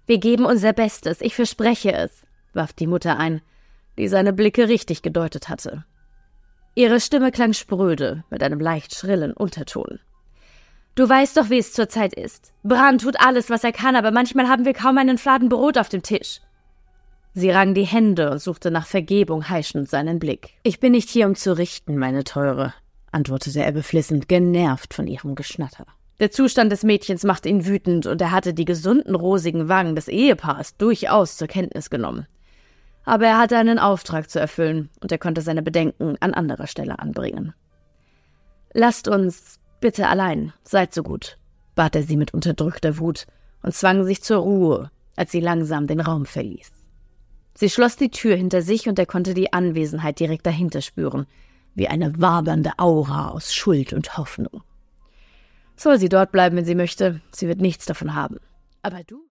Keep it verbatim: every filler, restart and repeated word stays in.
Wir geben unser Bestes, ich verspreche es, warf die Mutter ein, die seine Blicke richtig gedeutet hatte. Ihre Stimme klang spröde, mit einem leicht schrillen Unterton. »Du weißt doch, wie es zurzeit ist. Bran tut alles, was er kann, aber manchmal haben wir kaum einen Fladen Brot auf dem Tisch.« Sie rang die Hände und suchte nach Vergebung heischend seinen Blick. »Ich bin nicht hier, um zu richten, meine Teure«, antwortete er beflissend, genervt von ihrem Geschnatter. Der Zustand des Mädchens machte ihn wütend, und er hatte die gesunden, rosigen Wangen des Ehepaars durchaus zur Kenntnis genommen. Aber er hatte einen Auftrag zu erfüllen, und er konnte seine Bedenken an anderer Stelle anbringen. »Lasst uns bitte allein, seid so gut«, bat er sie mit unterdrückter Wut und zwang sich zur Ruhe, als sie langsam den Raum verließ. Sie schloss die Tür hinter sich, und er konnte die Anwesenheit direkt dahinter spüren, wie eine wabernde Aura aus Schuld und Hoffnung. Soll sie dort bleiben, wenn sie möchte, sie wird nichts davon haben. Aber du...